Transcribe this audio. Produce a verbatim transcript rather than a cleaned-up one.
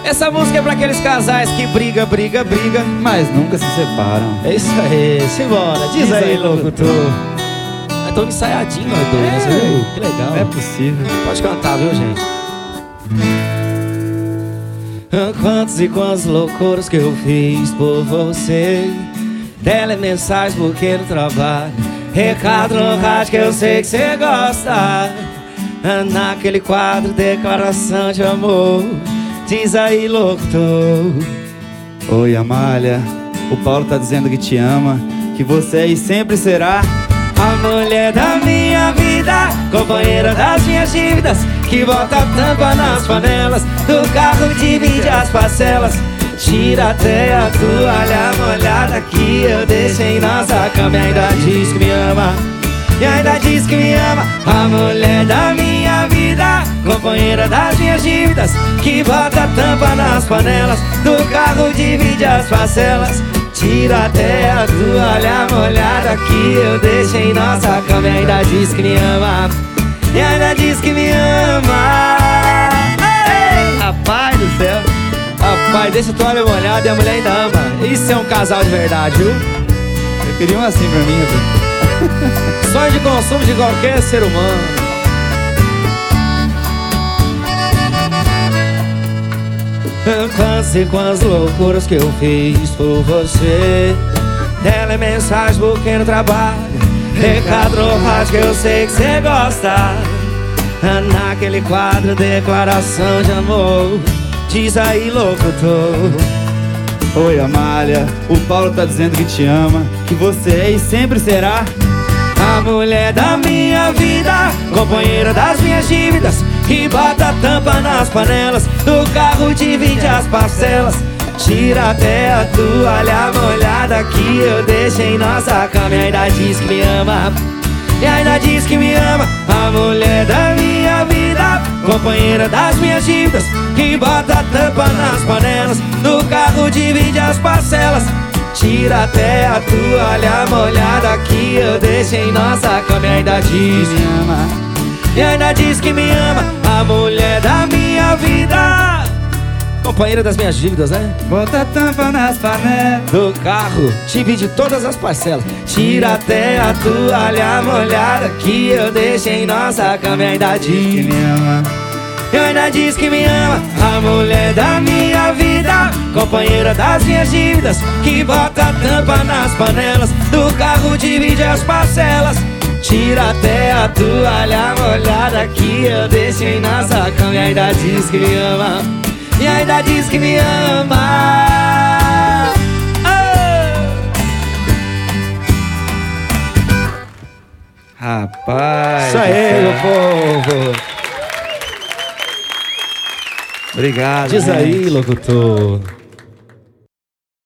Essa música é pra aqueles casais que briga, briga, briga, mas nunca se separam. É isso aí, simbora, diz, diz aí, aí locutor. É tão ensaiadinho, nós dois, é, né? Viu? Que legal. Não é possível. Pode cantar, viu, gente? Quantos e quantas loucuras que eu fiz por você. Telemensagem porque no trabalho, recado no rádio que eu sei que você gosta. Naquele quadro, declaração de amor. Diz aí, locutor. Oi, Amália, o Paulo tá dizendo que te ama, que você aí sempre será a mulher da minha vida, companheira das minhas dívidas, que bota a tampa nas panelas do carro, divide as parcelas, tira até a toalha molhada que eu deixei em nossa cama. E ainda diz que me ama, e ainda diz que me ama. A mulher da minha vida, companheira das minhas dívidas, que bota a tampa nas panelas do carro, divide as parcelas, tira até a toalha molhada que eu deixei em nossa cama. E ainda diz que me ama, e ainda diz que me ama. Ei, rapaz do céu. Rapaz, deixa a toalha molhada e a mulher ainda ama. Isso é um casal de verdade, viu? Eu queria um assim pra mim, Roberto. Sonho de consumo de qualquer ser humano. Quantas e quantas loucuras que eu fiz por você. Telemensagem porque no trabalho, recado no rádio que eu sei que você gosta. Naquele quadro, declaração de amor. Diz aí, locutor. Oi, Amália, o Paulo tá dizendo que te ama, que você é e sempre será a mulher da minha vida, companheira das minhas dívidas, que bota a tampa nas panelas do carro, divide as parcelas, tira até a toalha molhada que eu deixei em nossa cama. E ainda diz que me ama, e ainda diz que me ama. A mulher da minha vida, companheira das minhas dívidas, que bota a tampa nas panelas do carro, divide as parcelas, tira até a toalha molhada que eu deixei em nossa cama. E ainda diz que me ama, e ainda diz que me ama. A mulher da minha vida, companheira das minhas dívidas, né? Bota a tampa nas panelas do carro, divide todas as parcelas, tira até a toalha molhada que eu deixei em nossa cama. E ainda diz que me ama, e ainda diz que me ama. A mulher da minha vida, companheira das minhas dívidas, que bota a tampa nas panelas do carro, divide as parcelas, tira até a toalha molhada que eu deixei em nossa cama. E ainda diz que me ama, e ainda diz que me ama. Oh! Rapaz, isso aí, meu povo. Obrigado. Diz gente. aí, locutor.